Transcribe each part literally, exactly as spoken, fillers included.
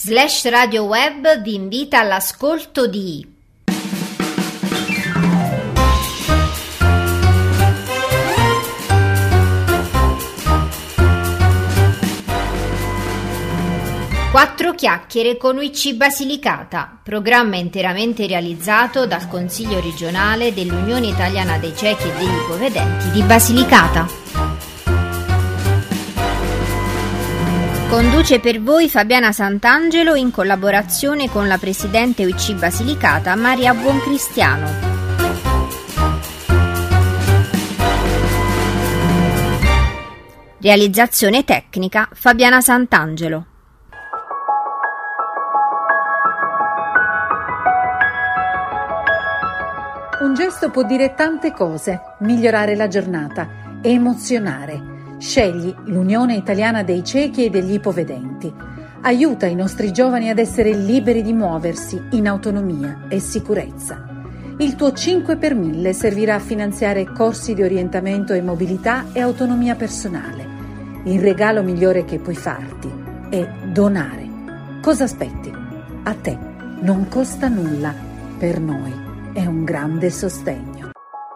Slash Radio Web vi invita all'ascolto di Quattro chiacchiere con U I C Basilicata, programma interamente realizzato dal Consiglio regionale dell'Unione Italiana dei Ciechi e degli Ipovedenti di Basilicata. Conduce per voi Fabiana Sant'Angelo in collaborazione con la presidente U I C Basilicata Maria Buoncristiano. Realizzazione tecnica Fabiana Sant'Angelo. Un gesto può dire tante cose, migliorare la giornata, emozionare. Scegli l'Unione Italiana dei Ciechi e degli Ipovedenti. Aiuta i nostri giovani ad essere liberi di muoversi in autonomia e sicurezza. Il tuo cinque per mille servirà a finanziare corsi di orientamento e mobilità e autonomia personale. Il regalo migliore che puoi farti è donare. Cosa aspetti? A te non costa nulla, per noi è un grande sostegno.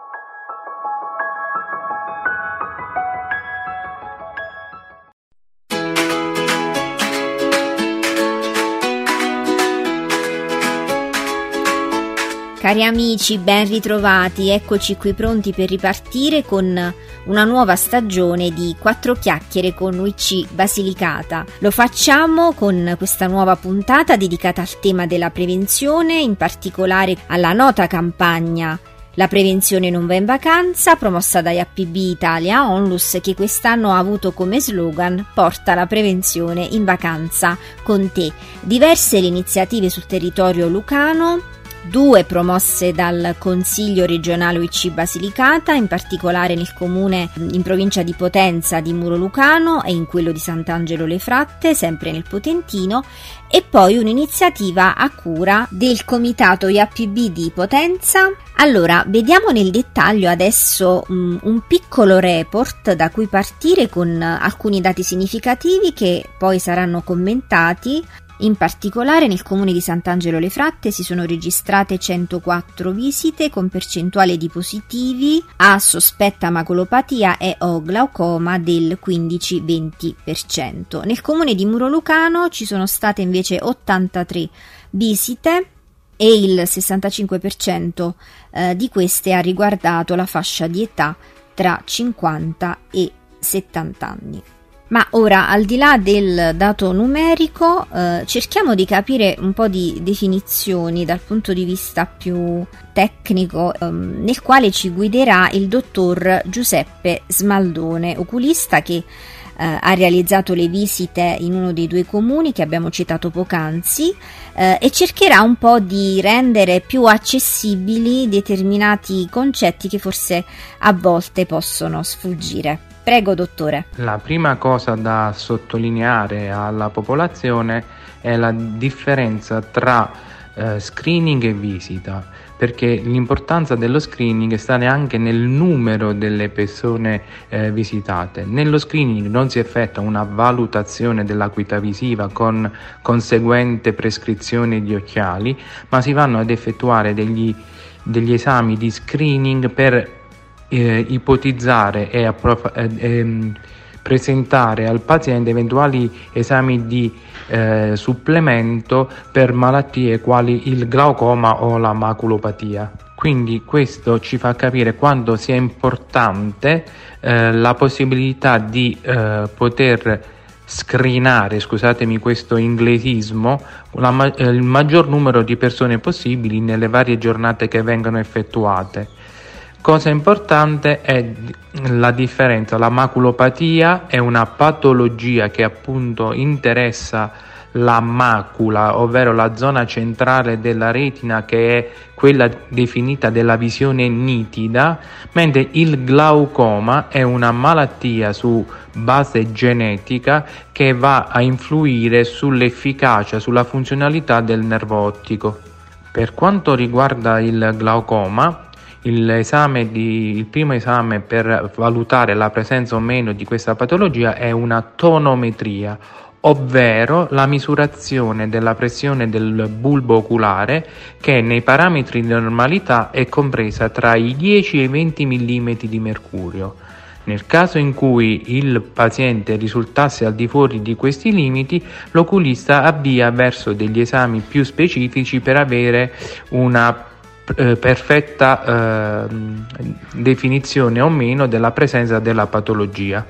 Cari amici, ben ritrovati, eccoci qui pronti per ripartire con una nuova stagione di Quattro chiacchiere con U I C Basilicata. Lo facciamo con questa nuova puntata dedicata al tema della prevenzione, in particolare alla nota campagna La prevenzione non va in vacanza, promossa da I A P B Italia Onlus, che quest'anno ha avuto come slogan Porta la prevenzione in vacanza con te. Diverse le iniziative sul territorio lucano, due promosse dal Consiglio regionale U I C Basilicata, in particolare nel comune in provincia di Potenza di Muro Lucano e in quello di Sant'Angelo Le Fratte, sempre nel Potentino, e poi un'iniziativa a cura del comitato I A P B di Potenza. Allora, vediamo nel dettaglio adesso um, un piccolo report da cui partire con alcuni dati significativi che poi saranno commentati. In particolare nel comune di Sant'Angelo Le Fratte si sono registrate centoquattro visite con percentuale di positivi a sospetta maculopatia e o glaucoma del quindici venti per cento. Nel comune di Muro Lucano ci sono state invece ottantatré visite e il sessantacinque per cento eh, di queste ha riguardato la fascia di età tra cinquanta e settanta anni. Ma ora, al di là del dato numerico, eh, cerchiamo di capire un po' di definizioni dal punto di vista più tecnico, ehm, nel quale ci guiderà il dottor Giuseppe Smaldone, oculista che eh, ha realizzato le visite in uno dei due comuni che abbiamo citato poc'anzi eh, e cercherà un po' di rendere più accessibili determinati concetti che forse a volte possono sfuggire. Prego, dottore. La prima cosa da sottolineare alla popolazione è la differenza tra eh, screening e visita, perché l'importanza dello screening sta anche nel numero delle persone eh, visitate. Nello screening non si effettua una valutazione dell'acuità visiva con conseguente prescrizione di occhiali, ma si vanno ad effettuare degli, degli esami di screening per Eh, ipotizzare e approf- eh, ehm, presentare al paziente eventuali esami di eh, supplemento per malattie quali il glaucoma o la maculopatia. Quindi questo ci fa capire quanto sia importante eh, la possibilità di eh, poter screenare, scusatemi questo inglesismo, la ma- eh, il maggior numero di persone possibili nelle varie giornate che vengono effettuate. Cosa importante è la differenza: la maculopatia è una patologia che appunto interessa la macula, ovvero la zona centrale della retina, che è quella definita della visione nitida, mentre il glaucoma è una malattia su base genetica che va a influire sull'efficacia, sulla funzionalità del nervo ottico. Per quanto riguarda il glaucoma, Il, esame di, il primo esame per valutare la presenza o meno di questa patologia è una tonometria, ovvero la misurazione della pressione del bulbo oculare, che nei parametri di normalità è compresa tra i dieci e i venti millimetri di mercurio. Nel caso in cui il paziente risultasse al di fuori di questi limiti, l'oculista avvia verso degli esami più specifici per avere una eh, perfetta eh, definizione o meno della presenza della patologia.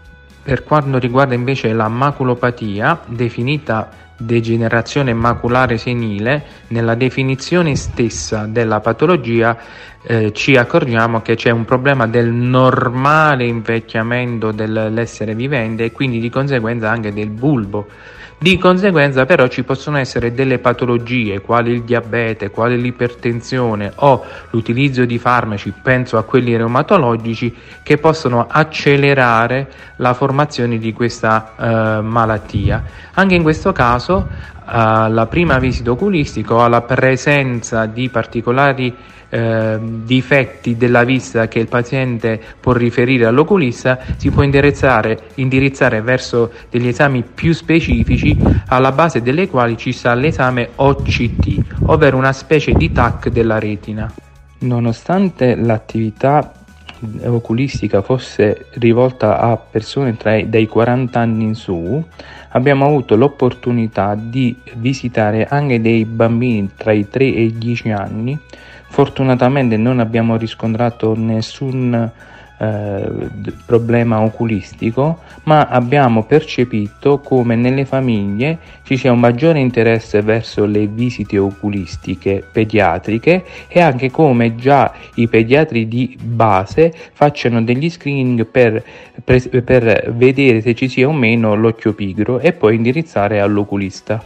Per quanto riguarda invece la maculopatia, definita degenerazione maculare senile, nella definizione stessa della patologia eh, ci accorgiamo che c'è un problema del normale invecchiamento dell'essere vivente e quindi di conseguenza anche del bulbo. Di conseguenza però ci possono essere delle patologie quali il diabete, quali l'ipertensione o l'utilizzo di farmaci, penso a quelli reumatologici, che possono accelerare la formazione di questa eh, malattia. Anche in questo caso alla prima visita oculistica o alla presenza di particolari eh, difetti della vista che il paziente può riferire all'oculista, si può indirizzare, indirizzare verso degli esami più specifici, alla base delle quali ci sta l'esame O C T, ovvero una specie di T A C della retina. Nonostante l'attività oculistica fosse rivolta a persone tra i, dai quaranta anni in su, abbiamo avuto l'opportunità di visitare anche dei bambini tra i tre e i dieci anni. Fortunatamente non abbiamo riscontrato nessun eh, problema oculistico, ma abbiamo percepito come nelle famiglie ci sia un maggiore interesse verso le visite oculistiche pediatriche e anche come già i pediatri di base facciano degli screening per, per, per vedere se ci sia o meno l'occhio pigro e poi indirizzare all'oculista.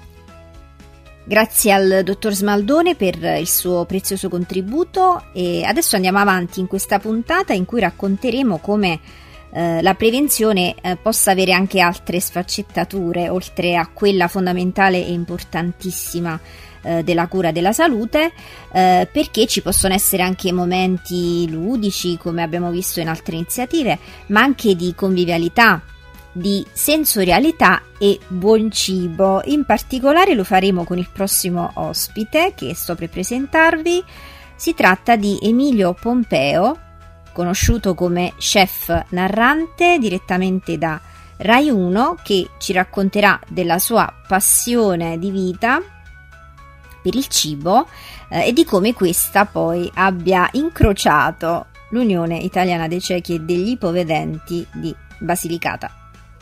Grazie al dottor Smaldone per il suo prezioso contributo, e adesso andiamo avanti in questa puntata in cui racconteremo come eh, la prevenzione eh, possa avere anche altre sfaccettature oltre a quella fondamentale e importantissima eh, della cura della salute, eh, perché ci possono essere anche momenti ludici, come abbiamo visto in altre iniziative, ma anche di convivialità, di sensorialità e buon cibo. In particolare lo faremo con il prossimo ospite che sto per presentarvi. Si tratta di Emilio Pompeo, conosciuto come chef narrante direttamente da Rai uno, che ci racconterà della sua passione di vita per il cibo eh, e di come questa poi abbia incrociato l'Unione Italiana dei Ciechi e degli Ipovedenti di Basilicata.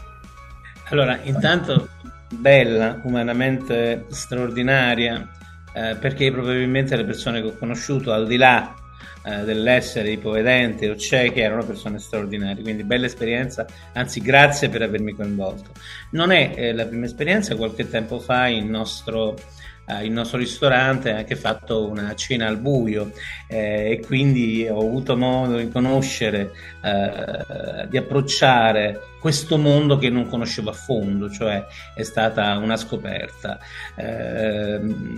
Allora, intanto bella, umanamente straordinaria, eh, perché probabilmente le persone che ho conosciuto, al di là eh, dell'essere ipovedenti o ciechi, erano persone straordinarie, quindi bella esperienza, anzi grazie per avermi coinvolto. Non è eh, la prima esperienza, qualche tempo fa il nostro... il nostro ristorante ha anche fatto una cena al buio eh, e quindi ho avuto modo di conoscere, eh, di approcciare questo mondo che non conoscevo a fondo, cioè è stata una scoperta. Eh,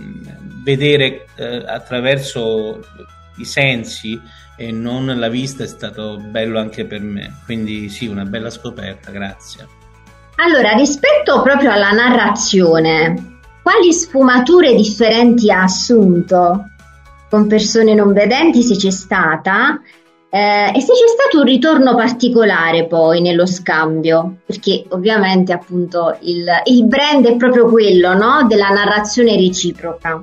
vedere eh, attraverso i sensi e non la vista è stato bello anche per me, quindi sì, una bella scoperta, grazie. Allora, rispetto proprio alla narrazione, quali sfumature differenti ha assunto con persone non vedenti, se c'è stata, eh, e se c'è stato un ritorno particolare poi nello scambio? Perché ovviamente appunto il, il brand è proprio quello, no? Della narrazione reciproca.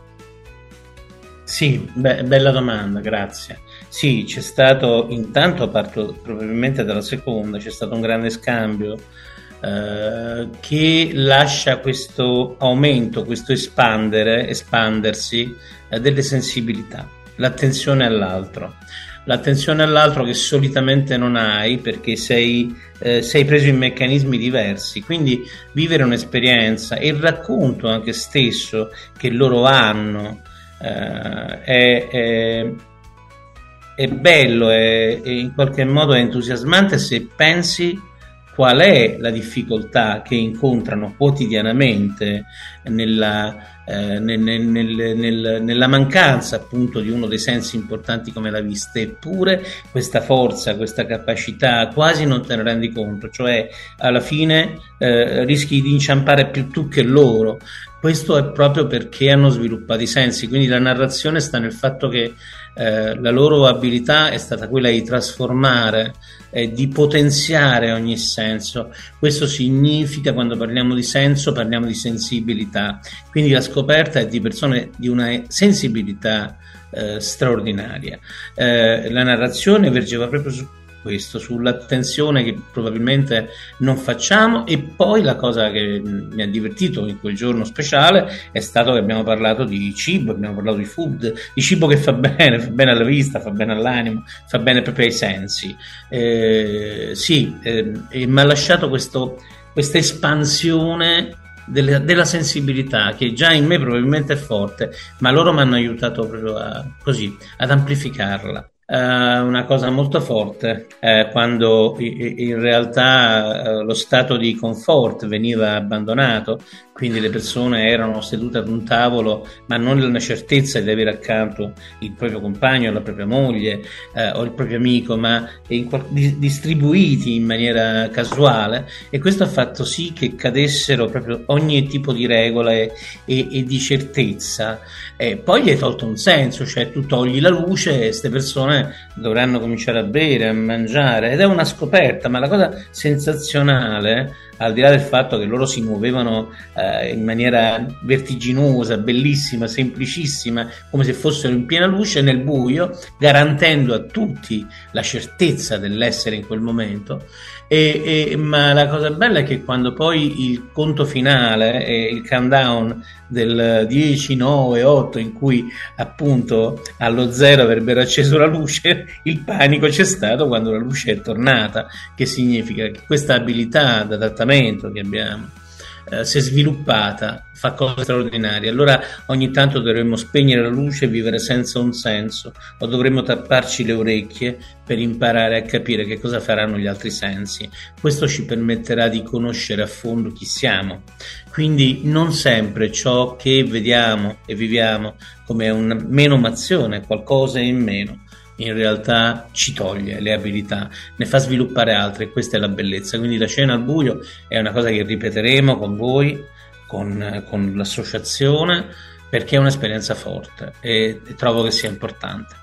Sì, be- bella domanda, grazie. Sì, c'è stato, intanto parto probabilmente dalla seconda, c'è stato un grande scambio Uh, che lascia questo aumento, questo espandere, espandersi uh, delle sensibilità, l'attenzione all'altro, l'attenzione all'altro che solitamente non hai perché sei, uh, sei preso in meccanismi diversi, quindi vivere un'esperienza e il racconto anche stesso che loro hanno uh, è, è, è bello, è, è in qualche modo è entusiasmante se pensi qual è la difficoltà che incontrano quotidianamente nella Eh, nel, nel, nel, nella mancanza appunto di uno dei sensi importanti come la vista, eppure questa forza, questa capacità quasi non te ne rendi conto, cioè alla fine eh, rischi di inciampare più tu che loro. Questo è proprio perché hanno sviluppato i sensi, quindi la narrazione sta nel fatto che eh, la loro abilità è stata quella di trasformare e di potenziare ogni senso. Questo significa, quando parliamo di senso, parliamo di sensibilità, quindi la scoperta è di persone di una sensibilità eh, straordinaria. Eh, la narrazione vergeva proprio su questo, sull'attenzione che probabilmente non facciamo. E poi la cosa che mi ha divertito in quel giorno speciale è stato che abbiamo parlato di cibo, abbiamo parlato di food, di cibo che fa bene, fa bene alla vista, fa bene all'animo, fa bene proprio ai sensi. Eh, sì, eh, e mi ha lasciato questo, questa espansione delle, della sensibilità che già in me probabilmente è forte, ma loro mi hanno aiutato proprio a, così, ad amplificarla. Uh, una cosa molto forte uh, quando i, in realtà uh, lo stato di comfort veniva abbandonato, quindi le persone erano sedute ad un tavolo ma non nella certezza di avere accanto il proprio compagno, la propria moglie uh, o il proprio amico, ma in, di, distribuiti in maniera casuale, e questo ha fatto sì che cadessero proprio ogni tipo di regola e, e, e di certezza. E poi gli hai tolto un senso, cioè tu togli la luce e queste persone dovranno cominciare a bere, a mangiare, ed è una scoperta. Ma la cosa sensazionale, al di là del fatto che loro si muovevano eh, in maniera vertiginosa, bellissima, semplicissima, come se fossero in piena luce nel buio, garantendo a tutti la certezza dell'essere in quel momento. E, e, ma la cosa bella è che quando poi il conto finale e il countdown del dieci, nove, otto, in cui appunto allo zero avrebbero acceso la luce, il panico c'è stato quando la luce è tornata, che significa che questa abilità d'adattamento che abbiamo eh, si è sviluppata, fa cose straordinarie. Allora ogni tanto dovremmo spegnere la luce e vivere senza un senso, o dovremmo tapparci le orecchie per imparare a capire che cosa faranno gli altri sensi. Questo ci permetterà di conoscere a fondo chi siamo. Quindi non sempre ciò che vediamo e viviamo come una menomazione, qualcosa in meno, in realtà ci toglie le abilità, ne fa sviluppare altre, e questa è la bellezza. Quindi la cena al buio è una cosa che ripeteremo con voi, con, con l'associazione, perché è un'esperienza forte e, e trovo che sia importante.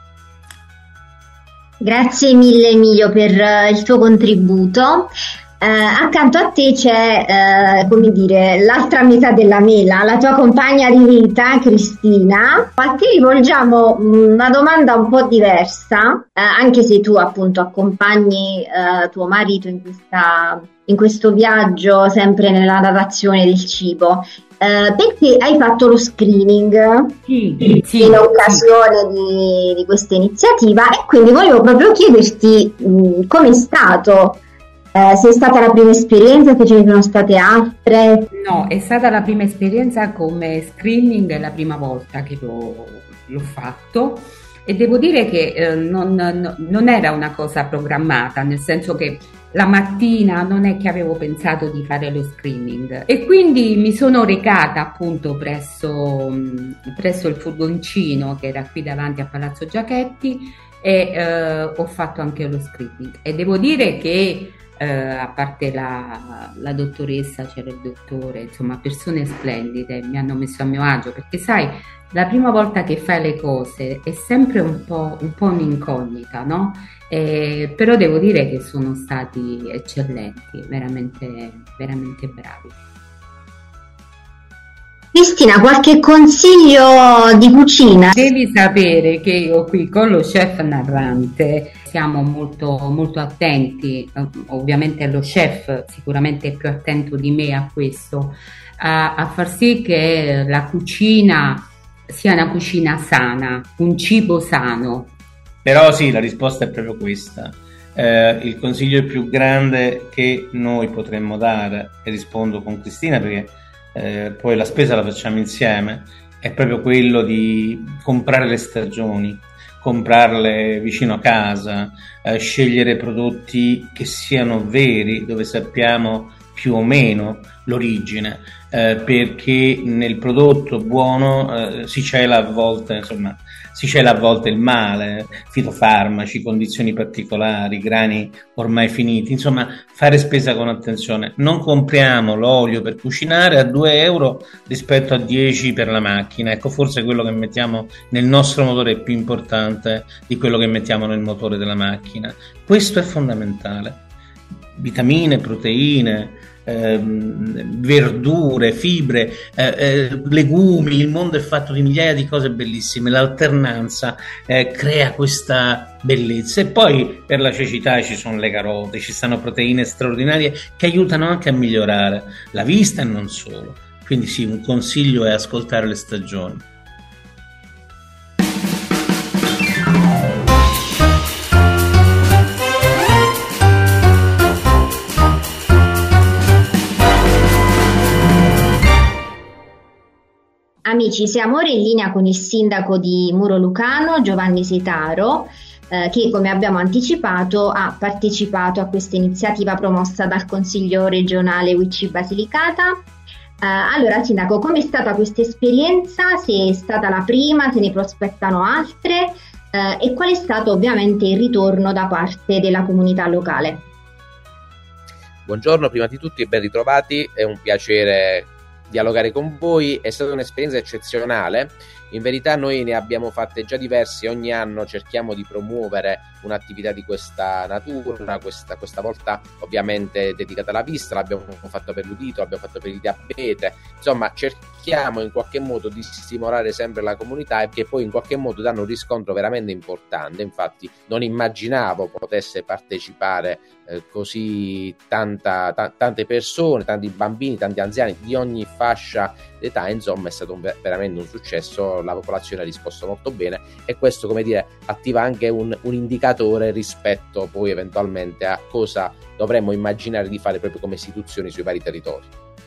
Grazie mille Emilio per uh, il tuo contributo. Uh, accanto a te c'è, uh, come dire, l'altra metà della mela, la tua compagna di vita, Cristina. A te rivolgiamo una domanda un po' diversa, uh, anche se tu appunto accompagni uh, tuo marito in, questa, in questo viaggio sempre nella narrazione del cibo. Uh, perché hai fatto lo screening sì, sì, in occasione sì. di, di questa iniziativa, e quindi volevo proprio chiederti mh, com'è stato. Eh, se è stata la prima esperienza, se ce ne sono state altre? No, è stata la prima esperienza come screening, è la prima volta che l'ho, l'ho fatto, e devo dire che eh, non, no, non era una cosa programmata, nel senso che la mattina non è che avevo pensato di fare lo screening, e quindi mi sono recata appunto presso, presso il furgoncino che era qui davanti a Palazzo Giachetti, e eh, ho fatto anche lo screening, e devo dire che Uh, a parte la, la dottoressa, c'era il dottore, insomma persone splendide, mi hanno messo a mio agio, perché sai, la prima volta che fai le cose è sempre un po', un po' un'incognita, no? Eh, però devo dire che sono stati eccellenti, veramente, veramente bravi. Cristina, qualche consiglio di cucina? Devi sapere che io qui con lo chef narrante siamo molto, molto attenti, ovviamente lo chef sicuramente è più attento di me a questo, a, a far sì che la cucina sia una cucina sana, un cibo sano. Però sì, la risposta è proprio questa. Eh, il consiglio più grande che noi potremmo dare, e rispondo con Cristina perché Eh, poi la spesa la facciamo insieme, è proprio quello di comprare le stagioni, comprarle vicino a casa, eh, scegliere prodotti che siano veri, dove sappiamo più o meno l'origine, eh, perché nel prodotto buono eh, si cela a volte, insomma, si cela a volte il male, fitofarmaci, condizioni particolari, grani ormai finiti, insomma fare spesa con attenzione. Non compriamo l'olio per cucinare a due euro rispetto a dieci per la macchina, ecco, forse quello che mettiamo nel nostro motore è più importante di quello che mettiamo nel motore della macchina. Questo è fondamentale. Vitamine, proteine, Ehm, verdure, fibre, eh, eh, legumi, il mondo è fatto di migliaia di cose bellissime, l'alternanza eh, crea questa bellezza. E poi per la cecità ci sono le carote, ci stanno proteine straordinarie che aiutano anche a migliorare la vista e non solo. Quindi sì, un consiglio è ascoltare le stagioni. Amici, siamo ora in linea con il sindaco di Muro Lucano, Giovanni Seitaro, eh, che come abbiamo anticipato ha partecipato a questa iniziativa promossa dal Consiglio regionale U I C Basilicata. Eh, allora, sindaco, com'è stata questa esperienza? Se è stata la prima, se ne prospettano altre eh, e qual è stato ovviamente il ritorno da parte della comunità locale? Buongiorno, prima di tutto e ben ritrovati, è un piacere dialogare con voi. È stata un'esperienza eccezionale. In verità noi ne abbiamo fatte già diverse, ogni anno cerchiamo di promuovere un'attività di questa natura, questa, questa volta ovviamente dedicata alla vista, l'abbiamo fatto per l'udito, l'abbiamo fatto per il diabete, insomma cerchiamo in qualche modo di stimolare sempre la comunità e che poi in qualche modo danno un riscontro veramente importante. Infatti non immaginavo potesse partecipare eh, così tanta, ta- tante persone, tanti bambini, tanti anziani di ogni fascia d'età, insomma è stato un, veramente un successo, la popolazione ha risposto molto bene e questo, come dire, attiva anche un, un indicatore rispetto poi eventualmente a cosa dovremmo immaginare di fare proprio come istituzioni sui vari territori.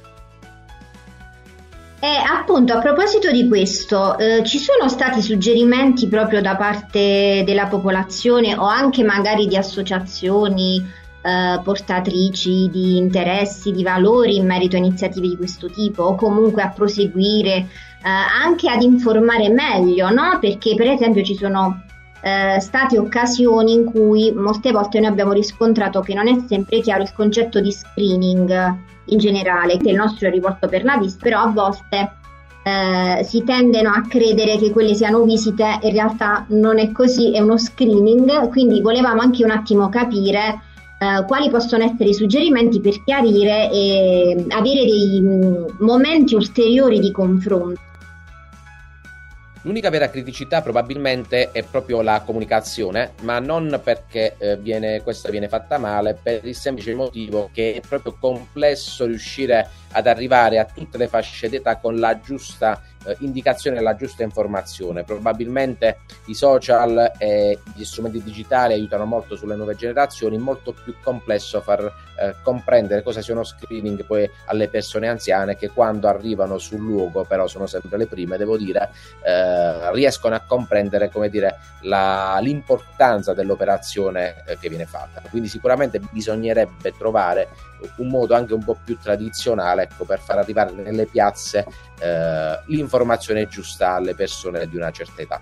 E appunto, a proposito di questo, eh, ci sono stati suggerimenti proprio da parte della popolazione o anche magari di associazioni eh, portatrici di interessi, di valori in merito a iniziative di questo tipo, o comunque a proseguire eh, anche ad informare meglio, no? Perché per esempio ci sono eh, state occasioni in cui molte volte noi abbiamo riscontrato che non è sempre chiaro il concetto di screening in generale, che il nostro è rivolto per la vista, però a volte eh, si tendono a credere che quelle siano visite, in realtà non è così, è uno screening, quindi volevamo anche un attimo capire eh, quali possono essere i suggerimenti per chiarire e avere dei mh, momenti ulteriori di confronto. L'unica vera criticità probabilmente è proprio la comunicazione, ma non perché eh, viene, questa viene fatta male, per il semplice motivo che è proprio complesso riuscire ad arrivare a tutte le fasce d'età con la giusta eh, indicazione e la giusta informazione. Probabilmente i social e gli strumenti digitali aiutano molto sulle nuove generazioni, molto più complesso far eh, comprendere cosa sia uno screening poi alle persone anziane che quando arrivano sul luogo, però sono sempre le prime, devo dire, eh, riescono a comprendere, come dire, la, l'importanza dell'operazione eh, che viene fatta. Quindi sicuramente bisognerebbe trovare un modo anche un po' più tradizionale, ecco, per far arrivare nelle piazze eh, l'informazione giusta alle persone di una certa età.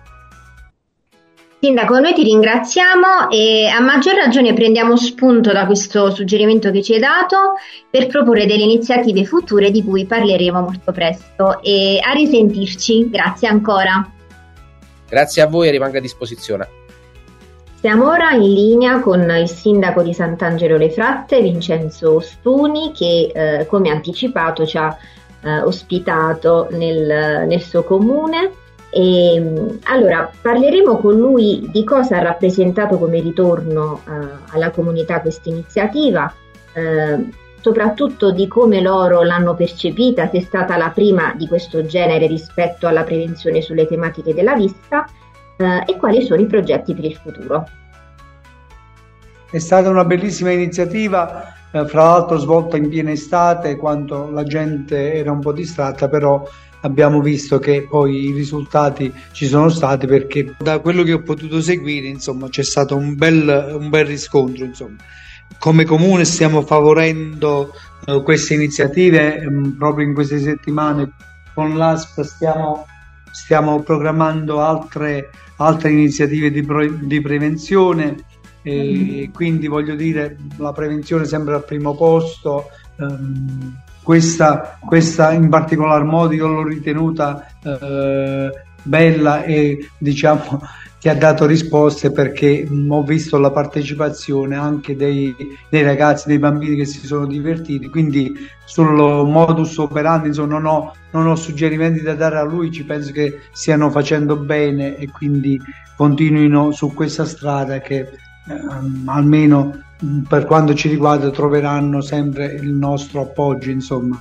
Sindaco, noi ti ringraziamo e a maggior ragione prendiamo spunto da questo suggerimento che ci hai dato per proporre delle iniziative future di cui parleremo molto presto, e a risentirci. Grazie ancora. Grazie a voi e rimango a disposizione. Siamo ora in linea con il sindaco di Sant'Angelo Le Fratte, Vincenzo Ostuni, che eh, come anticipato ci ha eh, ospitato nel, nel suo comune. E, allora, parleremo con lui di cosa ha rappresentato come ritorno eh, alla comunità questa iniziativa, eh, soprattutto di come loro l'hanno percepita, se è stata la prima di questo genere rispetto alla prevenzione sulle tematiche della vista, eh, e quali sono i progetti per il futuro. È stata una bellissima iniziativa eh, fra l'altro svolta in piena estate, quando la gente era un po' distratta, però abbiamo visto che poi i risultati ci sono stati, perché da quello che ho potuto seguire, insomma, c'è stato un bel, un bel riscontro, insomma. Come comune stiamo favorendo uh, queste iniziative, um, proprio in queste settimane con l'A S P stiamo, stiamo programmando altre, altre iniziative di, pro, di prevenzione, e quindi voglio dire, la prevenzione sempre al primo posto. Um, questa, questa in particolar modo io l'ho ritenuta uh, bella e diciamo che ha dato risposte, perché mh, ho visto la partecipazione anche dei, dei ragazzi, dei bambini che si sono divertiti, quindi sul modus operandi insomma, non ho, non ho suggerimenti da dare a lui, ci penso che stiano facendo bene e quindi continuino su questa strada che ehm, almeno mh, per quanto ci riguarda troveranno sempre il nostro appoggio, insomma.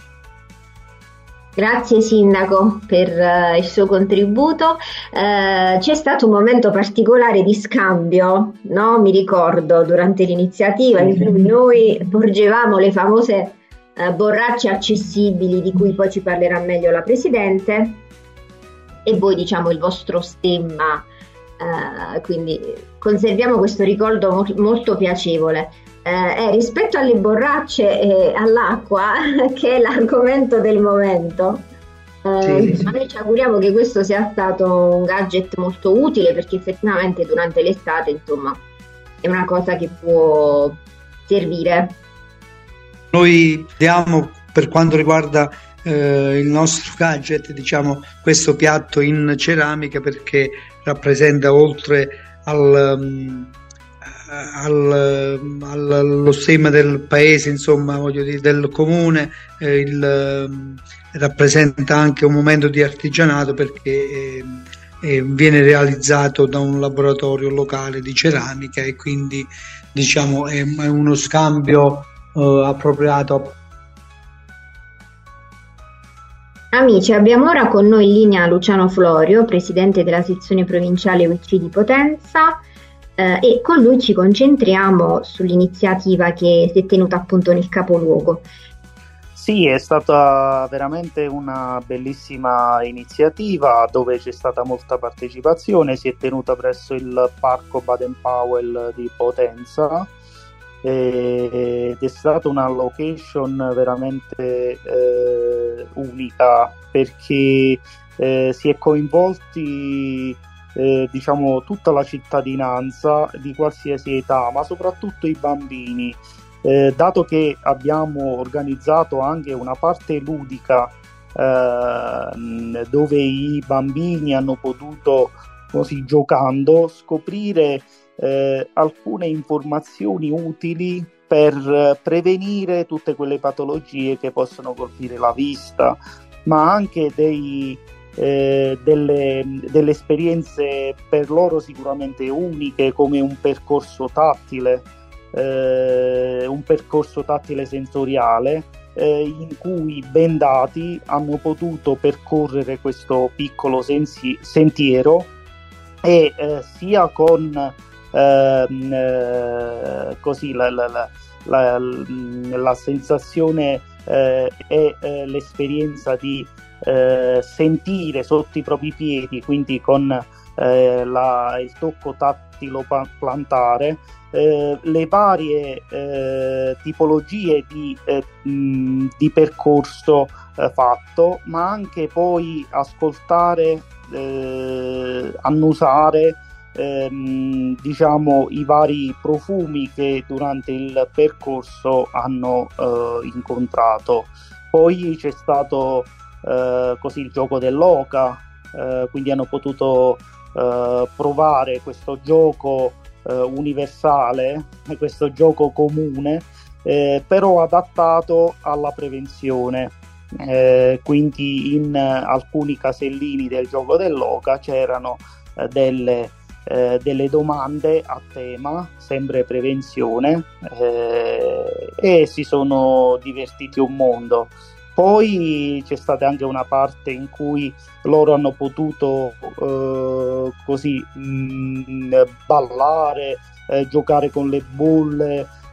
Grazie Sindaco per uh, il suo contributo. Uh, c'è stato un momento particolare di scambio, no? Mi ricordo, durante l'iniziativa in cui noi porgevamo le famose uh, borracce accessibili, di cui poi ci parlerà meglio la Presidente, e voi diciamo il vostro stemma, uh, quindi conserviamo questo ricordo mo- molto piacevole. Eh, rispetto alle borracce e all'acqua, che è l'argomento del momento, eh, sì. Noi ci auguriamo che questo sia stato un gadget molto utile, perché effettivamente durante l'estate insomma è una cosa che può servire. Noi diamo, per quanto riguarda eh, il nostro gadget, diciamo questo piatto in ceramica, perché rappresenta, oltre al um, Al, al, allo stemma del paese, insomma, voglio dire, del comune, eh, il, eh, rappresenta anche un momento di artigianato, perché eh, eh, viene realizzato da un laboratorio locale di ceramica, e quindi diciamo è, è uno scambio eh, appropriato. Amici, abbiamo ora con noi in linea Luciano Florio, presidente della sezione provinciale U I C di Potenza. Uh, e con lui ci concentriamo sull'iniziativa che si è tenuta appunto nel capoluogo. Sì, è stata veramente una bellissima iniziativa, dove c'è stata molta partecipazione. Si è tenuta presso il Parco Baden-Powell di Potenza ed è stata una location veramente eh, unica, perché eh, si è coinvolti Eh, diciamo tutta la cittadinanza di qualsiasi età, ma soprattutto i bambini, eh, dato che abbiamo organizzato anche una parte ludica eh, dove i bambini hanno potuto, così giocando, scoprire eh, alcune informazioni utili per prevenire tutte quelle patologie che possono colpire la vista, ma anche dei Eh, delle, delle esperienze per loro sicuramente uniche, come un percorso tattile, eh, un percorso tattile sensoriale, eh, in cui bendati hanno potuto percorrere questo piccolo sensi- sentiero e eh, sia con eh, eh, così la, la, la, la, la sensazione eh, e eh, l'esperienza di Eh, sentire sotto i propri piedi, quindi con eh, la, il tocco tattilo pa- plantare, eh, le varie eh, tipologie di, eh, mh, di percorso eh, fatto, ma anche poi ascoltare, eh, annusare ehm, diciamo i vari profumi che durante il percorso hanno eh, incontrato. Poi c'è stato Uh, così il gioco dell'oca, uh, quindi hanno potuto uh, provare questo gioco uh, universale, questo gioco comune, eh, però adattato alla prevenzione. Eh, quindi in uh, alcuni casellini del gioco dell'oca c'erano uh, delle, uh, delle domande a tema, sempre prevenzione, eh, e si sono divertiti un mondo. Poi c'è stata anche una parte in cui loro hanno potuto eh, così mh, ballare, eh, giocare con le bolle,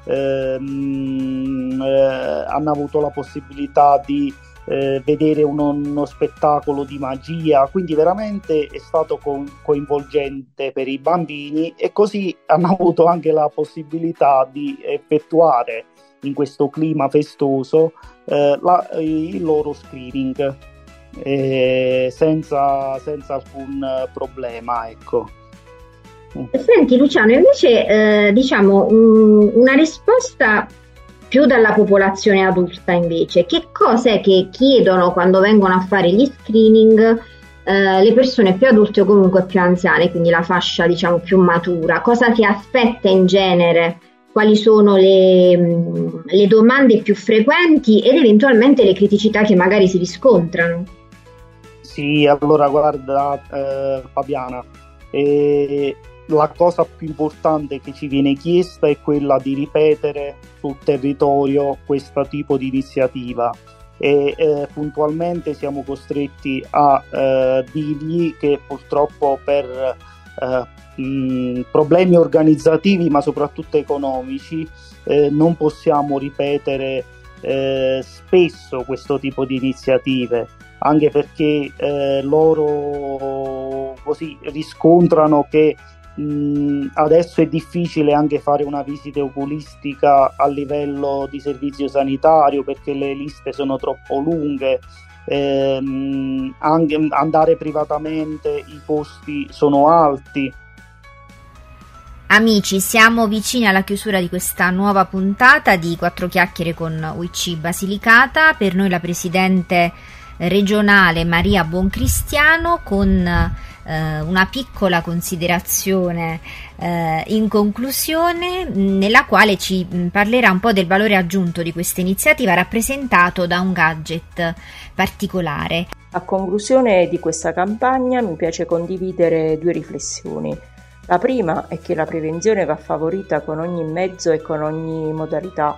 ehm, eh, hanno avuto la possibilità di eh, vedere uno, uno spettacolo di magia, quindi veramente è stato co- coinvolgente per i bambini, e così hanno avuto anche la possibilità di effettuare in questo clima festoso eh, la, il loro screening eh, senza, senza alcun problema, ecco. Senti Luciano, invece eh, diciamo un, una risposta più dalla popolazione adulta invece, che cosa è che chiedono quando vengono a fare gli screening eh, le persone più adulte o comunque più anziane, quindi la fascia diciamo più matura? Cosa si aspetta in genere? Quali sono le, le domande più frequenti ed eventualmente le criticità che magari si riscontrano? Sì, allora guarda eh, Fabiana, eh, la cosa più importante che ci viene chiesta è quella di ripetere sul territorio questo tipo di iniziativa, e eh, puntualmente siamo costretti a eh, dirgli che purtroppo per eh, mh, problemi organizzativi ma soprattutto economici eh, non possiamo ripetere eh, spesso questo tipo di iniziative, anche perché eh, loro così riscontrano che mh, adesso è difficile anche fare una visita oculistica a livello di servizio sanitario perché le liste sono troppo lunghe, ehm, anche andare privatamente i costi sono alti. Amici, siamo vicini alla chiusura di questa nuova puntata di Quattro Chiacchiere con U I C Basilicata. Per noi la presidente regionale Maria Buoncristiano, con eh, una piccola considerazione eh, in conclusione, nella quale ci parlerà un po' del valore aggiunto di questa iniziativa rappresentato da un gadget particolare. A conclusione di questa campagna mi piace condividere due riflessioni. La prima è che la prevenzione va favorita con ogni mezzo e con ogni modalità.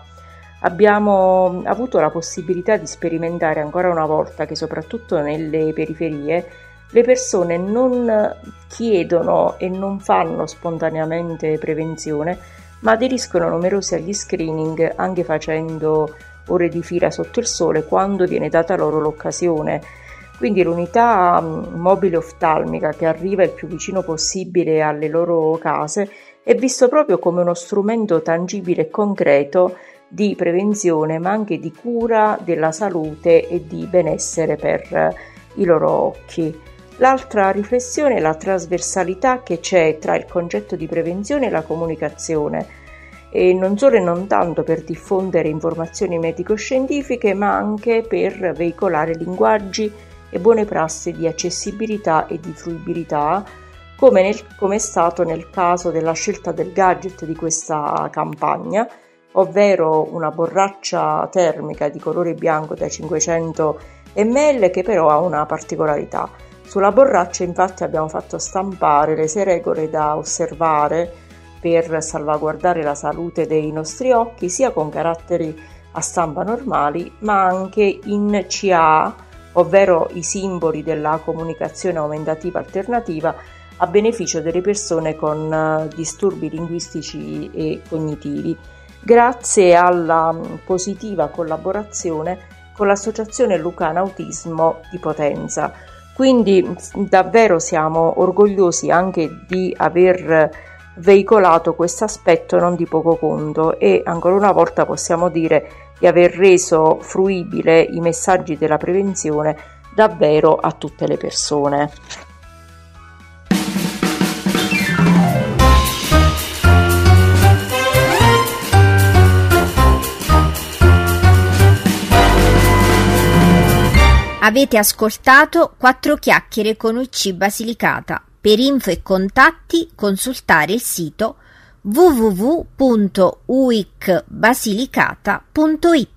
Abbiamo avuto la possibilità di sperimentare ancora una volta che soprattutto nelle periferie le persone non chiedono e non fanno spontaneamente prevenzione, ma aderiscono numerosi agli screening anche facendo ore di fila sotto il sole quando viene data loro l'occasione. Quindi l'unità mobile oftalmica che arriva il più vicino possibile alle loro case è visto proprio come uno strumento tangibile e concreto di prevenzione, ma anche di cura della salute e di benessere per i loro occhi. L'altra riflessione è la trasversalità che c'è tra il concetto di prevenzione e la comunicazione, e non solo e non tanto per diffondere informazioni medico-scientifiche, ma anche per veicolare linguaggi e buone prassi di accessibilità e di fruibilità, come, nel, come è stato nel caso della scelta del gadget di questa campagna, ovvero una borraccia termica di colore bianco da cinquecento millilitri che però ha una particolarità. Sulla borraccia infatti abbiamo fatto stampare le sei regole da osservare per salvaguardare la salute dei nostri occhi, sia con caratteri a stampa normali ma anche in C A, ovvero i simboli della comunicazione aumentativa alternativa a beneficio delle persone con disturbi linguistici e cognitivi, grazie alla positiva collaborazione con l'Associazione Lucana Autismo di Potenza. Quindi davvero siamo orgogliosi anche di aver veicolato questo aspetto non di poco conto, e ancora una volta possiamo dire di aver reso fruibile i messaggi della prevenzione davvero a tutte le persone. Avete ascoltato Quattro Chiacchiere con U I C Basilicata. Per info e contatti consultare il sito w w w punto u i c basilicata punto i t.